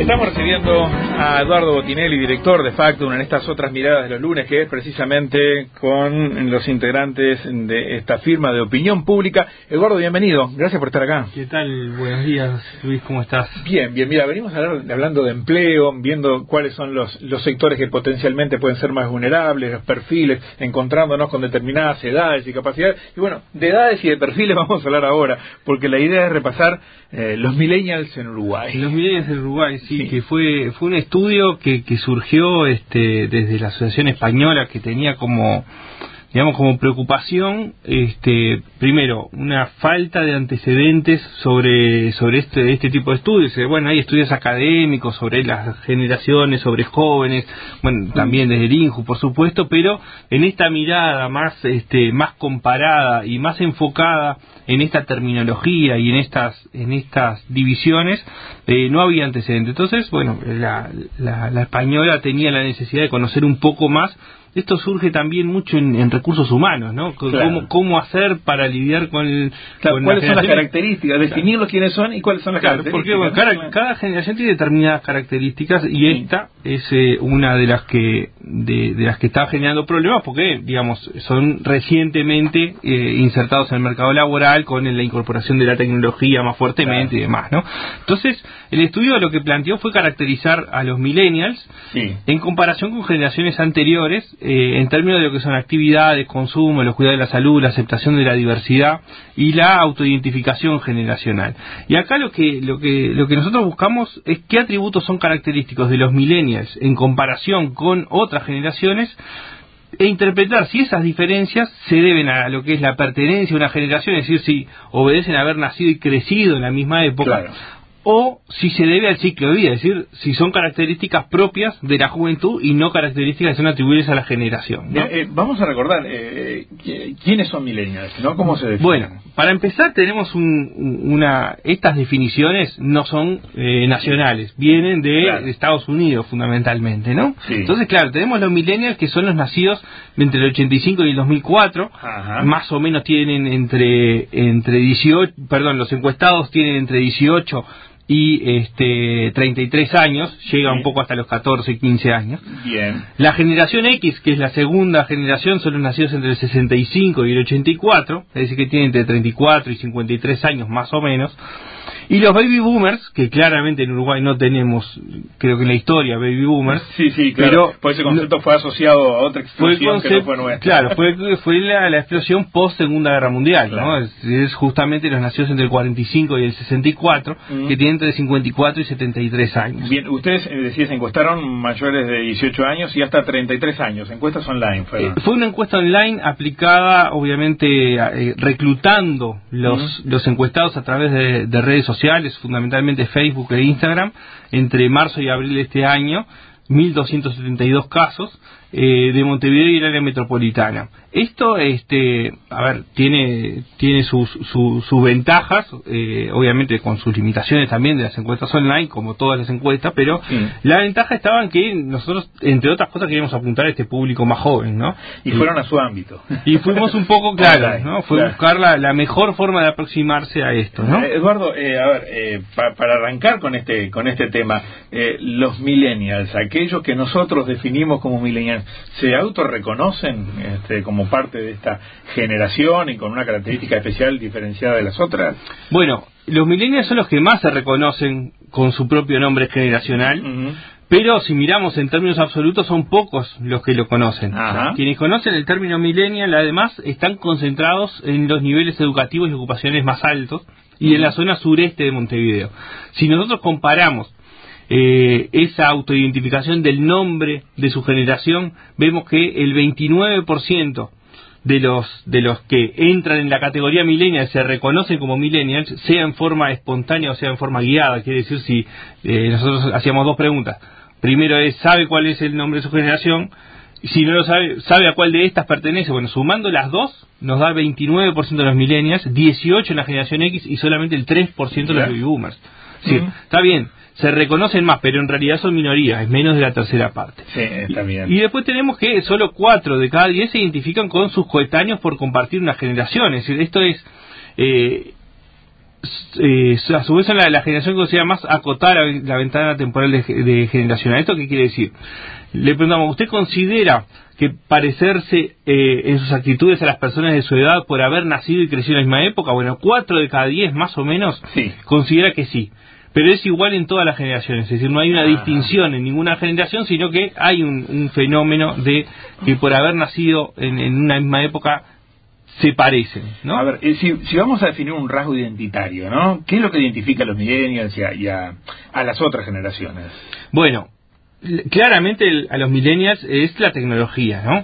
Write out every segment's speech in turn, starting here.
Estamos recibiendo a Eduardo Botinelli, director de Factum, en estas otras miradas de los lunes, que es precisamente con los integrantes de esta firma de opinión pública. Eduardo, bienvenido, gracias por estar acá. ¿Qué tal? Buenos días, Luis, ¿cómo estás? Bien, mira, venimos hablando de empleo, viendo cuáles son los sectores que potencialmente pueden ser más vulnerables, los perfiles, encontrándonos con determinadas edades y capacidades. Y bueno, de edades y de perfiles vamos a hablar ahora, porque la idea es repasar los millennials en Uruguay. Los millennials en Uruguay, sí, que fue un estudio que surgió desde la Asociación Española, que tenía como preocupación, primero, una falta de antecedentes sobre este tipo de estudios. Bueno, hay estudios académicos sobre las generaciones, sobre jóvenes, bueno, también desde el INJU, por supuesto, pero en esta mirada más comparada y más enfocada en esta terminología y en estas divisiones, no había antecedentes. Entonces, bueno, la española tenía la necesidad de conocer un poco más. Esto surge también mucho en recursos humanos, ¿no? Claro. ¿Cómo hacer para lidiar con cuáles son las características, definirlos quiénes son y cuáles son las características. Porque bueno, cada generación tiene determinadas características y esta es una de las que está generando problemas porque, digamos, son recientemente insertados en el mercado laboral con la incorporación de la tecnología más fuertemente, y demás, ¿no? Entonces, el estudio lo que planteó fue caracterizar a los millennials en comparación con generaciones anteriores, en términos de lo que son actividades, consumo, los cuidados de la salud, la aceptación de la diversidad y la autoidentificación generacional. Y acá lo que nosotros buscamos es qué atributos son característicos de los millennials en comparación con otras generaciones e interpretar si esas diferencias se deben a lo que es la pertenencia a una generación, es decir, si obedecen a haber nacido y crecido en la misma época, claro, o si se debe al ciclo de vida, es decir, si son características propias de la juventud y no características que son atribuibles a la generación, ¿no? Vamos a recordar quiénes son millennials, ¿no? ¿Cómo se definen? Bueno, para empezar tenemos estas definiciones no son nacionales, vienen de Estados Unidos fundamentalmente, ¿no? Sí. Entonces, claro, tenemos los millennials que son los nacidos entre el 85 y el 2004, ajá, más o menos tienen entre 18, los encuestados tienen entre 18 y 33 años, llega un poco hasta los 14, 15 años. Bien. La generación X, que es la segunda generación, son los nacidos entre el 65 y el 84, es decir, que tienen entre 34 y 53 años más o menos. Y los baby boomers, que claramente en Uruguay no tenemos, creo que en la historia, baby boomers. Sí, claro. Pero pues ese concepto fue asociado a otra explosión que no fue nuestra. Claro, fue la explosión post Segunda Guerra Mundial, claro, ¿no? Es justamente los nacidos entre el 45 y el 64, que tienen entre 54 y 73 años. Bien, ustedes se encuestaron mayores de 18 años y hasta 33 años, encuestas online. Fue una encuesta online aplicada, obviamente, reclutando los encuestados a través de redes sociales, fundamentalmente Facebook e Instagram, entre marzo y abril de este año, 1.272 casos de Montevideo y el área metropolitana. Esto, tiene sus ventajas, obviamente con sus limitaciones también de las encuestas online, como todas las encuestas, pero la ventaja estaba en que nosotros, entre otras cosas, queríamos apuntar a este público más joven, ¿no? Y fueron a su ámbito. Y fuimos un poco claros, ¿no? Fue buscar la mejor forma de aproximarse a esto, ¿no? Eduardo, para arrancar con este tema, los millennials, aquellos que nosotros definimos como millennials, ¿se autorreconocen como parte de esta generación y con una característica especial diferenciada de las otras? Bueno, los millennials son los que más se reconocen con su propio nombre generacional, pero si miramos en términos absolutos son pocos los que lo conocen. Ajá. Quienes conocen el término millennial además están concentrados en los niveles educativos y ocupacionales más altos y en la zona sureste de Montevideo. Si nosotros comparamos esa autoidentificación del nombre de su generación, vemos que el 29% de los que entran en la categoría millennial se reconocen como millennials, sea en forma espontánea o sea en forma guiada. Quiere decir, si nosotros hacíamos dos preguntas. Primero es, ¿sabe cuál es el nombre de su generación? Y si no lo sabe a cuál de estas pertenece. Bueno, sumando las dos, nos da 29% de los millennials, 18% en la generación X y solamente el 3% de los baby boomers. Sí, está bien, se reconocen más, pero en realidad son minorías, es menos de la tercera parte. Sí, está bien. Y después tenemos que solo 4 de cada 10 se identifican con sus coetáneos por compartir una generación. Es decir, esto es a su vez son la generación que considera más acotar la ventana temporal de generacional. ¿Esto qué quiere decir? Le preguntamos, ¿usted considera que parecerse en sus actitudes a las personas de su edad por haber nacido y crecido en la misma época? Bueno, 4 de cada 10 más o menos considera que sí. Pero es igual en todas las generaciones, es decir, no hay una distinción en ninguna generación, sino que hay un fenómeno de que por haber nacido en una misma época se parecen, ¿no? A ver, si vamos a definir un rasgo identitario, ¿no? ¿Qué es lo que identifica a los millennials y a las otras generaciones? Bueno, claramente a los millennials es la tecnología, ¿no?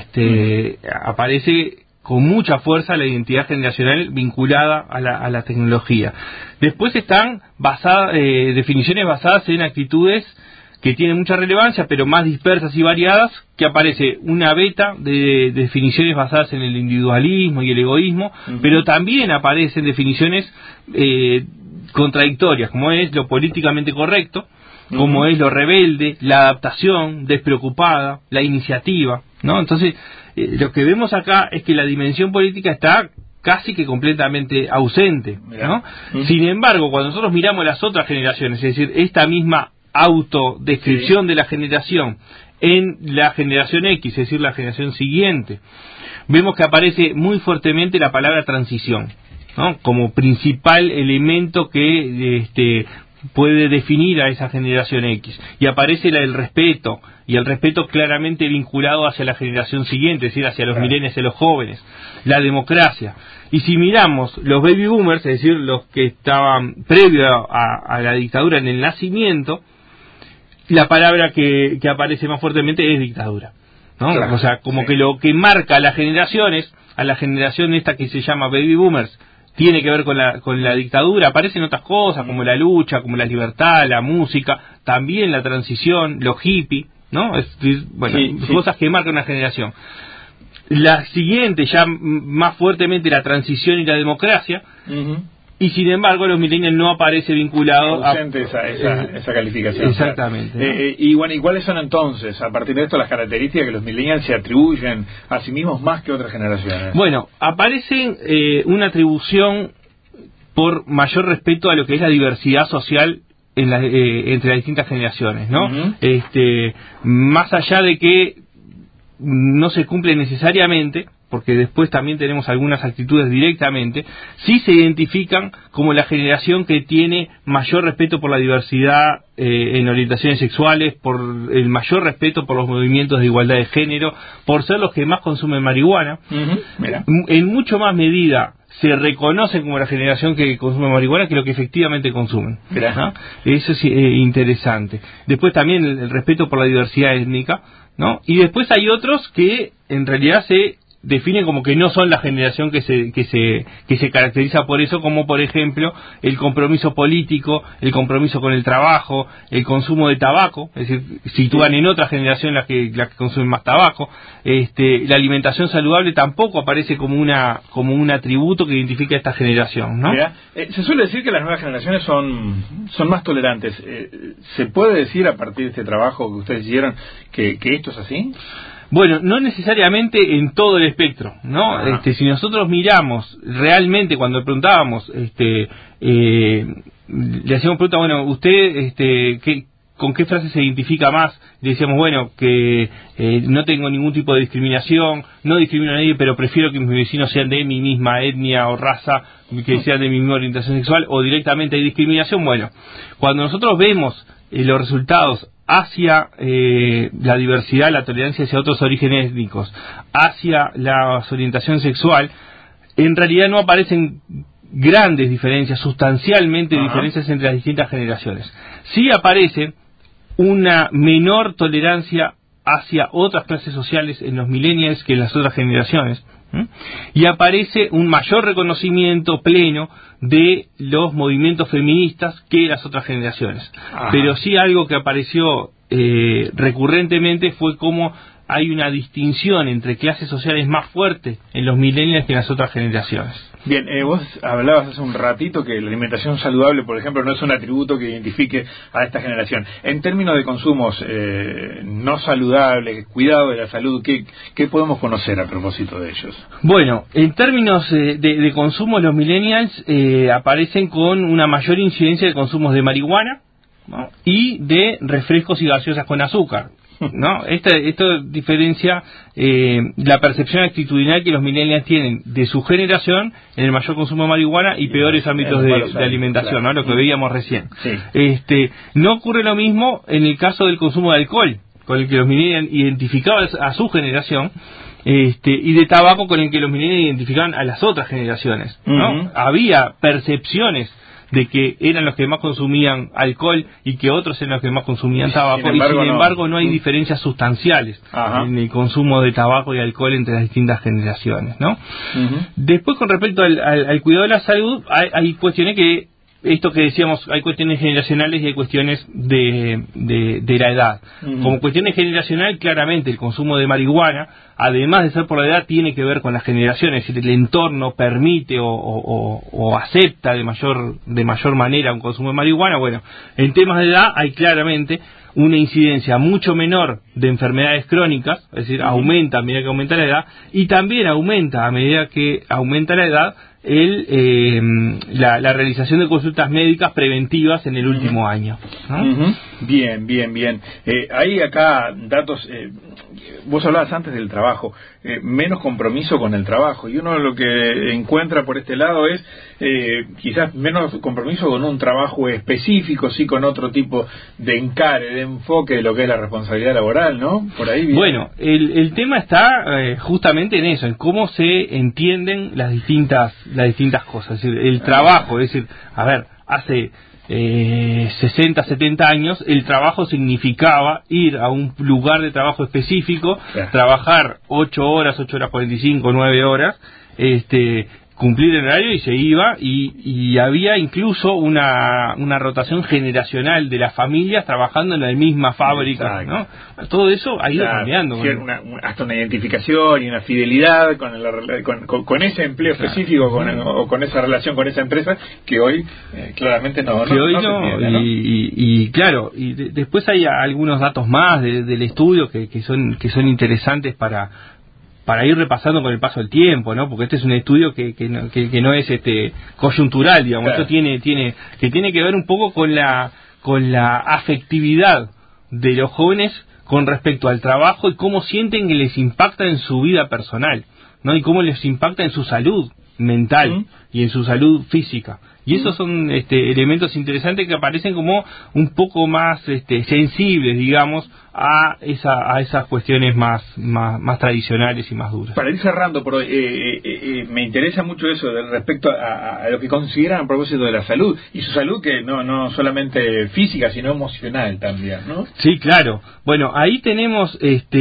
Aparece con mucha fuerza la identidad generacional vinculada a la tecnología. Después están definiciones basadas en actitudes que tienen mucha relevancia, pero más dispersas y variadas, que aparece una beta de definiciones basadas en el individualismo y el egoísmo, pero también aparecen definiciones contradictorias, como es lo políticamente correcto, como es lo rebelde, la adaptación despreocupada, la iniciativa, ¿no? Entonces, lo que vemos acá es que la dimensión política está casi que completamente ausente, ¿no? Sin embargo, cuando nosotros miramos las otras generaciones, es decir, esta misma autodescripción de la generación en la generación X, es decir, la generación siguiente, vemos que aparece muy fuertemente la palabra transición, ¿no? Como principal elemento que puede definir a esa generación X, y aparece el respeto, y el respeto claramente vinculado hacia la generación siguiente, es decir, hacia los millennials y los jóvenes, la democracia. Y si miramos los baby boomers, es decir, los que estaban previo a la dictadura en el nacimiento, la palabra que aparece más fuertemente es dictadura, ¿no? O sea, como que lo que marca a las generaciones, a la generación esta que se llama baby boomers, tiene que ver con la dictadura. Aparecen otras cosas como la lucha, como la libertad, la música, también la transición, los hippies, ¿no? Cosas que marcan una generación. La siguiente, ya más fuertemente, la transición y la democracia. Y sin embargo los millennials no aparece vinculado ausente esa calificación. Exactamente, ¿no? Y bueno, ¿y cuáles son entonces, a partir de esto, las características que los millennials se atribuyen a sí mismos más que otras generaciones? Bueno, aparece una atribución por mayor respeto a lo que es la diversidad social entre las distintas generaciones, ¿no? Más allá de que no se cumple necesariamente, porque después también tenemos algunas actitudes directamente, sí se identifican como la generación que tiene mayor respeto por la diversidad en orientaciones sexuales, por el mayor respeto por los movimientos de igualdad de género, por ser los que más consumen marihuana. En mucho más medida se reconocen como la generación que consume marihuana que lo que efectivamente consumen, ¿no? Eso es interesante. Después también el respeto por la diversidad étnica, ¿no? Y después hay otros que en realidad se definen como que no son la generación que se caracteriza por eso, como por ejemplo el compromiso político, el compromiso con el trabajo, el consumo de tabaco, es decir, sitúan en otra generación las que consumen más tabaco. La alimentación saludable tampoco aparece como un atributo que identifica a esta generación, ¿no? Se suele decir que las nuevas generaciones son más tolerantes. ¿Se puede decir, a partir de este trabajo que ustedes hicieron, que esto es así? Bueno, no necesariamente en todo el espectro, ¿no? Si nosotros miramos realmente, cuando le preguntábamos, le hacíamos pregunta, bueno, usted, ¿con qué frase se identifica más? Le decíamos, bueno, que no tengo ningún tipo de discriminación, no discrimino a nadie, pero prefiero que mis vecinos sean de mi misma etnia o raza, que sean de mi misma orientación sexual, o directamente hay discriminación. Bueno, cuando nosotros vemos los resultados hacia la diversidad, la tolerancia hacia otros orígenes étnicos, hacia la orientación sexual, en realidad no aparecen grandes diferencias, sustancialmente diferencias entre las distintas generaciones. Sí aparece una menor tolerancia hacia otras clases sociales en los millennials que en las otras generaciones, y aparece un mayor reconocimiento pleno de los movimientos feministas que las otras generaciones. Pero sí algo que apareció recurrentemente fue como hay una distinción entre clases sociales más fuerte en los millennials que en las otras generaciones. Bien, vos hablabas hace un ratito que la alimentación saludable, por ejemplo, no es un atributo que identifique a esta generación. En términos de consumos no saludables, cuidado de la salud, ¿qué podemos conocer a propósito de ellos? Bueno, en términos de consumo, los millennials aparecen con una mayor incidencia de consumos de marihuana, ¿no? Y de refrescos y gaseosas con azúcar, ¿no? Esto diferencia la percepción actitudinal que los millennials tienen de su generación en el mayor consumo de marihuana y peores ámbitos de alimentación, claro, ¿no? Lo que veíamos recién. Sí. No ocurre lo mismo en el caso del consumo de alcohol, con el que los millennials identificaban a su generación, y de tabaco, con el que los millennials identificaban a las otras generaciones, ¿no? Había percepciones de que eran los que más consumían alcohol y que otros eran los que más consumían tabaco, y sin embargo no hay diferencias sustanciales en el consumo de tabaco y alcohol entre las distintas generaciones, ¿no? Después, con respecto al cuidado de la salud, hay cuestiones que, esto que decíamos, hay cuestiones generacionales y hay cuestiones de la edad. Como cuestiones generacional, claramente el consumo de marihuana, además de ser por la edad, tiene que ver con las generaciones, es decir, el entorno permite o acepta de mayor manera un consumo de marihuana. Bueno, en temas de edad hay claramente una incidencia mucho menor de enfermedades crónicas, es decir, aumenta a medida que aumenta la edad, y también aumenta a medida que aumenta la edad la realización de consultas médicas preventivas en el último año, ¿no? Bien. Hay acá datos, vos hablabas antes del trabajo, menos compromiso con el trabajo, y uno lo que encuentra por este lado es quizás menos compromiso con un trabajo específico, sí, con otro tipo de encare, de enfoque de lo que es la responsabilidad laboral, ¿no? Por ahí viene. Bueno, el tema está justamente en eso, en cómo se entienden las distintas cosas. Es decir, el trabajo, es decir, a ver, hace 60, 70 años el trabajo significaba ir a un lugar de trabajo específico, trabajar 8 horas 45, 9 horas, cumplir el horario y se iba, y había incluso una rotación generacional de las familias trabajando en la misma fábrica, ¿no? Todo eso ha ido cambiando. Hasta una identificación y una fidelidad con ese empleo específico, o con esa relación con esa empresa, que hoy claramente no. Y claro, y después hay algunos datos más del estudio que son interesantes para ir repasando con el paso del tiempo, ¿no? Porque este es un estudio que no es coyuntural, digamos. Esto tiene que ver un poco con la afectividad de los jóvenes con respecto al trabajo y cómo sienten que les impacta en su vida personal, ¿no? Y cómo les impacta en su salud mental y en su salud física. Y esos son elementos interesantes que aparecen como un poco más sensibles, digamos, a esas cuestiones más tradicionales y más duras. Para ir cerrando, me interesa mucho eso respecto a lo que consideran a propósito de la salud, y su salud que no solamente física, sino emocional también, ¿no? Sí, claro. Bueno, ahí tenemos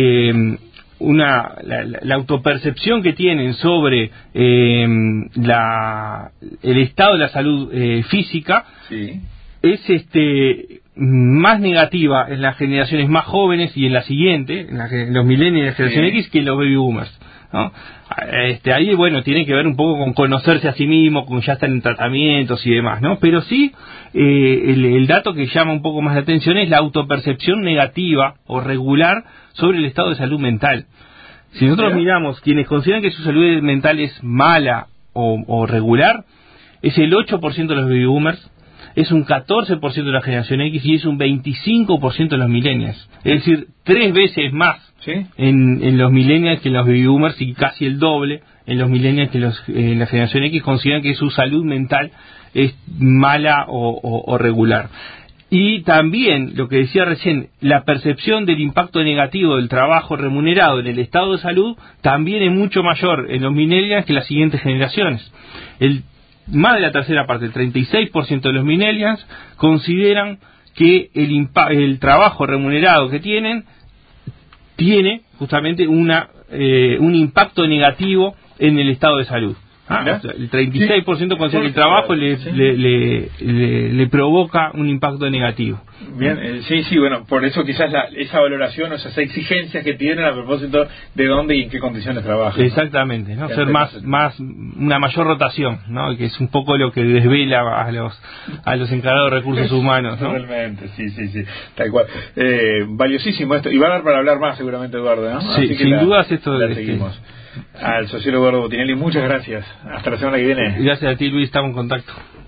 la autopercepción que tienen sobre el estado de la salud física. Sí. Es más negativa en las generaciones más jóvenes y en la siguiente, en los millennials y la generación X, que en los baby boomers, ¿no? Ahí, bueno, tiene que ver un poco con conocerse a sí mismo, con ya estar en tratamientos y demás, ¿no? Pero sí, el dato que llama un poco más la atención es la autopercepción negativa o regular sobre el estado de salud mental. Si nosotros miramos quienes consideran que su salud mental es mala o regular, es el 8% de los baby boomers, es un 14% de la generación X y es un 25% de los millennials. Es decir, 3 veces más en los millennials que en los baby boomers, y casi el doble en los millennials que en la generación X consideran que su salud mental es mala o regular. Y también, lo que decía recién, la percepción del impacto negativo del trabajo remunerado en el estado de salud también es mucho mayor en los millennials que en las siguientes generaciones. Más de la tercera parte, el 36% de los millennials consideran que el trabajo remunerado que tiene justamente un impacto negativo en el estado de salud. El 36% considera que el trabajo le provoca un impacto negativo. Bien, sí, bueno, por eso quizás esa valoración o esas exigencias que tienen a propósito de dónde y en qué condiciones trabajan. Exactamente, ¿no? Ser una mayor rotación, ¿no? Que es un poco lo que desvela a los encargados de recursos humanos, ¿no? Realmente, sí, tal cual. Valiosísimo esto, y va a dar para hablar más seguramente, Eduardo, ¿no? Sí, sin dudas esto la seguimos. Al sociólogo Eduardo Botinelli, muchas gracias. Hasta la semana que viene. Gracias a ti, Luis, estamos en contacto.